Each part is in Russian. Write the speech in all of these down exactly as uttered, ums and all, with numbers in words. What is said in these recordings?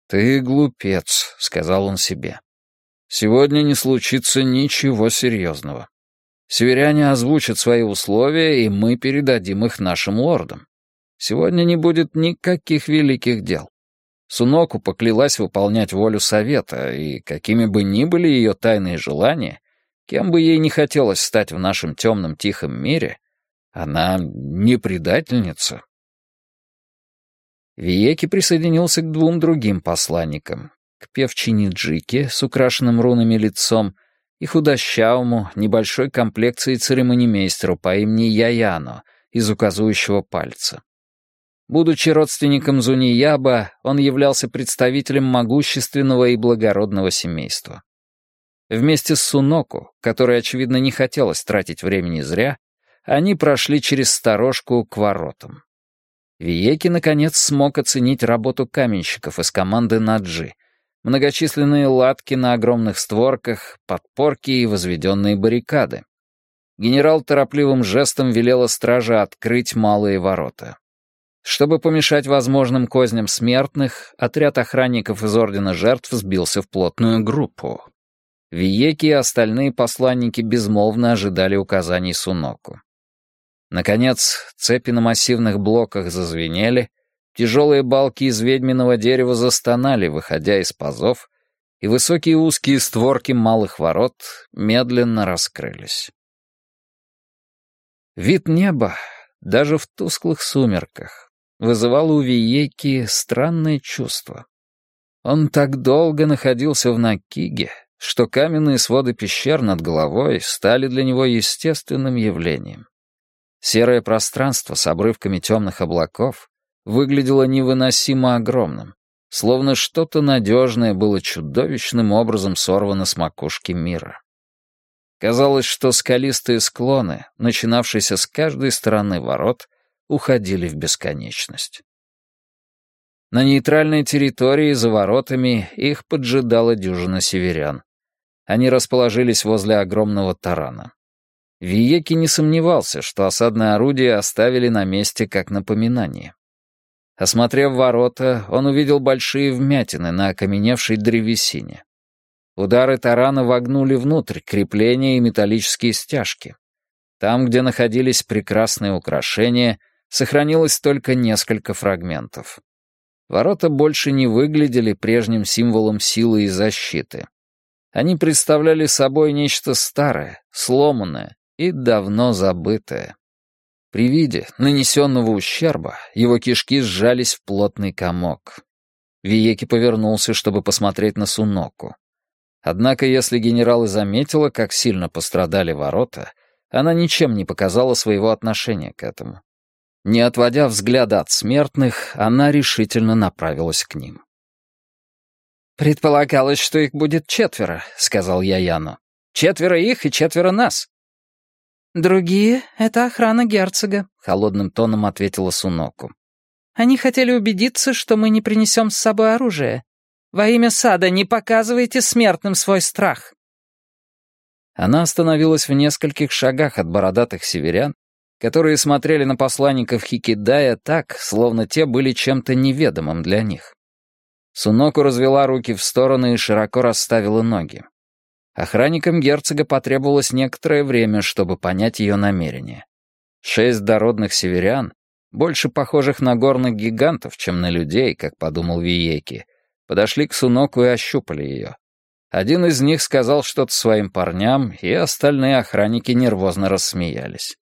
«Ты глупец», — сказал он себе. «Сегодня не случится ничего серьезного. Северяне озвучат свои условия, и мы передадим их нашим лордам. Сегодня не будет никаких великих дел. Суноку поклялась выполнять волю совета, и какими бы ни были ее тайные желания, кем бы ей не хотелось стать в нашем темном тихом мире, она не предательница». Виеки присоединился к двум другим посланникам, к певчине Джике с украшенным рунами лицом и худощавому, небольшой комплекции церемонимейстеру по имени Яяно из указующего пальца. Будучи родственником Зунияба, он являлся представителем могущественного и благородного семейства. Вместе с Суноку, которой, очевидно, не хотелось тратить времени зря, они прошли через сторожку к воротам. Виеки, наконец, смог оценить работу каменщиков из команды Наджи, многочисленные латки на огромных створках, подпорки и возведенные баррикады. Генерал торопливым жестом велел страже открыть малые ворота. Чтобы помешать возможным козням смертных, отряд охранников из Ордена Жертв сбился в плотную группу. Виеки и остальные посланники безмолвно ожидали указаний Суноку. Наконец, цепи на массивных блоках зазвенели, тяжелые балки из ведьминого дерева застонали, выходя из пазов, и высокие узкие створки малых ворот медленно раскрылись. Вид неба, даже в тусклых сумерках, вызывал у Виеки странное чувство. Он так долго находился в Накиге, что каменные своды пещер над головой стали для него естественным явлением. Серое пространство с обрывками темных облаков выглядело невыносимо огромным, словно что-то надежное было чудовищным образом сорвано с макушки мира. Казалось, что скалистые склоны, начинавшиеся с каждой стороны ворот, уходили в бесконечность. На нейтральной территории за воротами их поджидала дюжина северян. Они расположились возле огромного тарана. Виеки не сомневался, что осадное орудие оставили на месте как напоминание. Осмотрев ворота, он увидел большие вмятины на окаменевшей древесине. Удары тарана вогнули внутрь крепления и металлические стяжки. Там, где находились прекрасные украшения, сохранилось только несколько фрагментов. Ворота больше не выглядели прежним символом силы и защиты. Они представляли собой нечто старое, сломанное и давно забытое. При виде нанесенного ущерба его кишки сжались в плотный комок. Виеки повернулся, чтобы посмотреть на Суноку. Однако, если генерал и заметила, как сильно пострадали ворота, она ничем не показала своего отношения к этому. Не отводя взгляда от смертных, она решительно направилась к ним. «Предполагалось, что их будет четверо», — сказал Яяну. «Четверо их и четверо нас». «Другие — это охрана герцога», — холодным тоном ответила Суноку. «Они хотели убедиться, что мы не принесем с собой оружие. Во имя сада не показывайте смертным свой страх». Она остановилась в нескольких шагах от бородатых северян, которые смотрели на посланников Хикидая так, словно те были чем-то неведомым для них. Суноку развела руки в стороны и широко расставила ноги. Охранникам герцога потребовалось некоторое время, чтобы понять ее намерение. Шесть дородных северян, больше похожих на горных гигантов, чем на людей, как подумал Виеки, подошли к Суноку и ощупали ее. Один из них сказал что-то своим парням, и остальные охранники нервозно рассмеялись.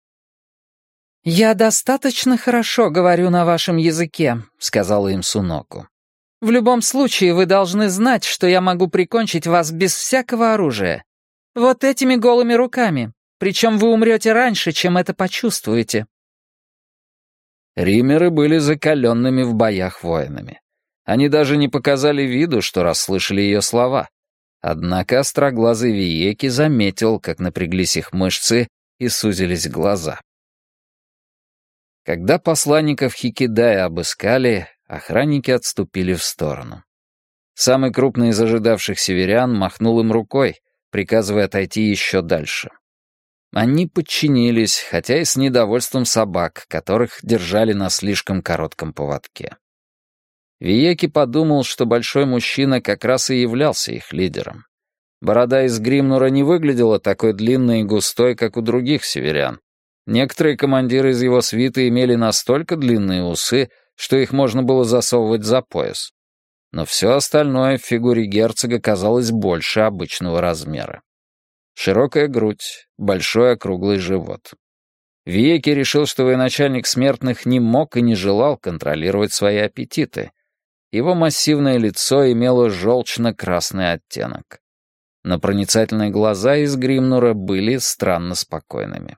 «Я достаточно хорошо говорю на вашем языке», — сказала им Суноку. «В любом случае вы должны знать, что я могу прикончить вас без всякого оружия. Вот этими голыми руками. Причем вы умрете раньше, чем это почувствуете». Римеры были закаленными в боях воинами. Они даже не показали виду, что расслышали ее слова. Однако остроглазый Виеки заметил, как напряглись их мышцы и сузились глаза. Когда посланников Хикидая обыскали, охранники отступили в сторону. Самый крупный из ожидавших северян махнул им рукой, приказывая отойти еще дальше. Они подчинились, хотя и с недовольством собак, которых держали на слишком коротком поводке. Виеки подумал, что большой мужчина как раз и являлся их лидером. Борода из Гримнура не выглядела такой длинной и густой, как у других северян. Некоторые командиры из его свиты имели настолько длинные усы, что их можно было засовывать за пояс. Но все остальное в фигуре герцога казалось больше обычного размера. Широкая грудь, большой округлый живот. Виеки решил, что военачальник смертных не мог и не желал контролировать свои аппетиты. Его массивное лицо имело желчно-красный оттенок. Но проницательные глаза из Гримнура были странно спокойными.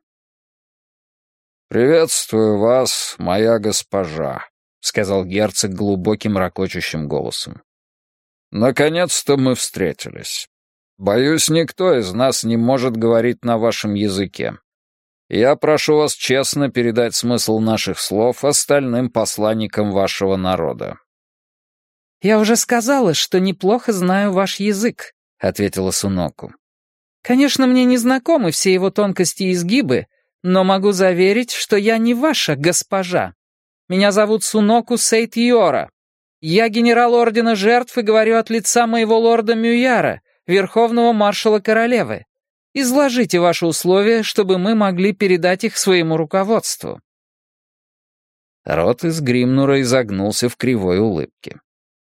«Приветствую вас, моя госпожа», — сказал герцог глубоким ракочущим голосом. «Наконец-то мы встретились. Боюсь, никто из нас не может говорить на вашем языке. Я прошу вас честно передать смысл наших слов остальным посланникам вашего народа». «Я уже сказала, что неплохо знаю ваш язык», — ответила Суноку. «Конечно, мне не знакомы все его тонкости и изгибы, но могу заверить, что я не ваша госпожа. Меня зовут Суноку Сейт-Йора. Я генерал Ордена Жертв и говорю от лица моего лорда Мюяра, верховного маршала королевы. Изложите ваши условия, чтобы мы могли передать их своему руководству». Рот из Гримнура изогнулся в кривой улыбке.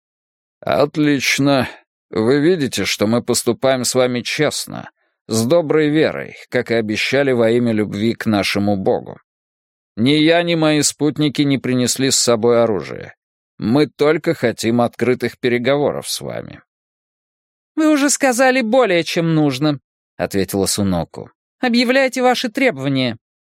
«Отлично. Вы видите, что мы поступаем с вами честно, с доброй верой, как и обещали во имя любви к нашему Богу. Ни я, ни мои спутники не принесли с собой оружие. Мы только хотим открытых переговоров с вами». «Вы уже сказали более, чем нужно», — ответила Суноку. «Объявляйте ваши требования».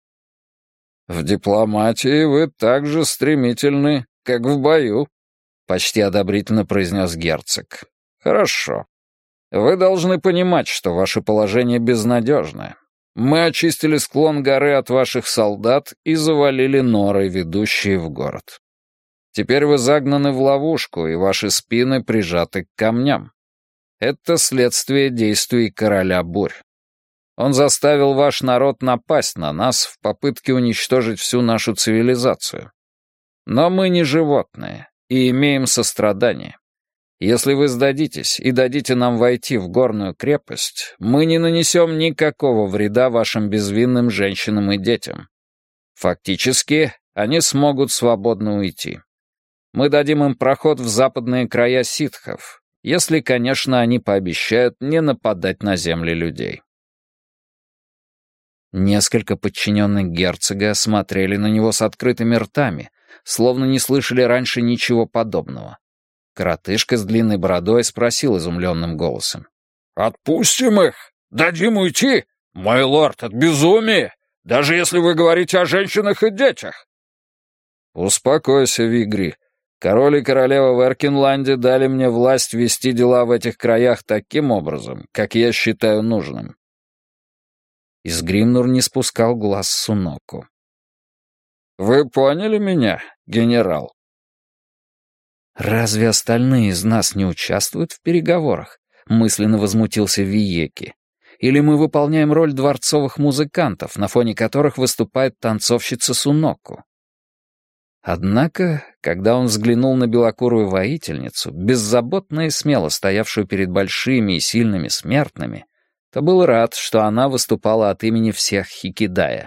«В дипломатии вы так же стремительны, как в бою», — почти одобрительно произнес герцог. «Хорошо. Вы должны понимать, что ваше положение безнадежное. Мы очистили склон горы от ваших солдат и завалили норы, ведущие в город. Теперь вы загнаны в ловушку, и ваши спины прижаты к камням. Это следствие действий короля бурь. Он заставил ваш народ напасть на нас в попытке уничтожить всю нашу цивилизацию. Но мы не животные и имеем сострадание. Если вы сдадитесь и дадите нам войти в горную крепость, мы не нанесем никакого вреда вашим безвинным женщинам и детям. Фактически, они смогут свободно уйти. Мы дадим им проход в западные края ситхов, если, конечно, они пообещают не нападать на земли людей». Несколько подчиненных герцога смотрели на него с открытыми ртами, словно не слышали раньше ничего подобного. Коротышка с длинной бородой спросил изумленным голосом. «Отпустим их? Дадим уйти? Мой лорд, это безумие! Даже если вы говорите о женщинах и детях!» «Успокойся, Вигри. Король и королева в Эркинланде дали мне власть вести дела в этих краях таким образом, как я считаю нужным». Из Гримнур не спускал глаз с Суноку. «Вы поняли меня, генерал?» «Разве остальные из нас не участвуют в переговорах?» — мысленно возмутился Виеки. «Или мы выполняем роль дворцовых музыкантов, на фоне которых выступает танцовщица Суноку?» Однако, когда он взглянул на белокурую воительницу, беззаботно и смело стоявшую перед большими и сильными смертными, то был рад, что она выступала от имени всех Хикидая.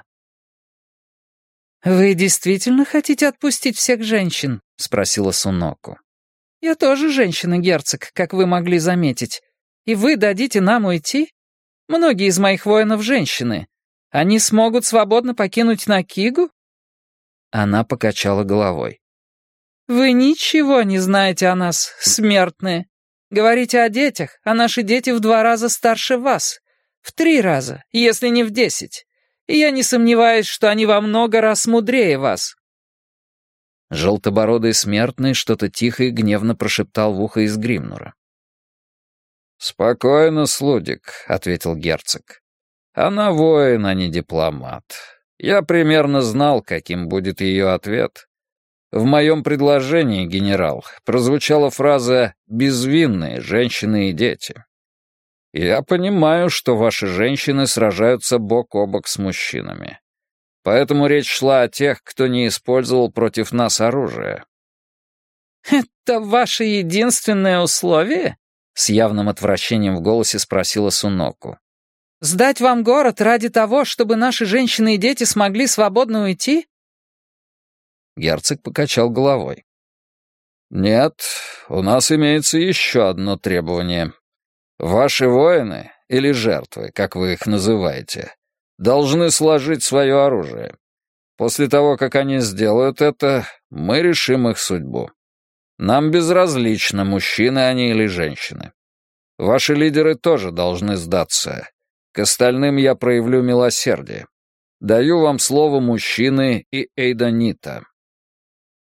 «Вы действительно хотите отпустить всех женщин?» — спросила Суноку. «Я тоже женщина-герцог, как вы могли заметить. И вы дадите нам уйти? Многие из моих воинов женщины. Они смогут свободно покинуть Накигу?» Она покачала головой. «Вы ничего не знаете о нас, смертные. Говорите о детях, а наши дети в два раза старше вас. В три раза, если не в десять. И я не сомневаюсь, что они во много раз мудрее вас». Желтобородый смертный что-то тихо и гневно прошептал в ухо из Гримнура. «Спокойно, Слудик», — ответил герцог. «Она воин, а не дипломат. Я примерно знал, каким будет ее ответ. В моем предложении, генерал, прозвучала фраза «безвинные женщины и дети». Я понимаю, что ваши женщины сражаются бок о бок с мужчинами. Поэтому речь шла о тех, кто не использовал против нас оружие. «Это ваше единственное условие?» — с явным отвращением в голосе спросила Суноку. «Сдать вам город ради того, чтобы наши женщины и дети смогли свободно уйти?» Герцог покачал головой. «Нет, у нас имеется еще одно требование. Ваши воины, или жертвы, как вы их называете, должны сложить свое оружие. После того, как они сделают это, мы решим их судьбу. Нам безразлично, мужчины они или женщины. Ваши лидеры тоже должны сдаться. К остальным я проявлю милосердие. Даю вам слово мужчины и Эйдонита».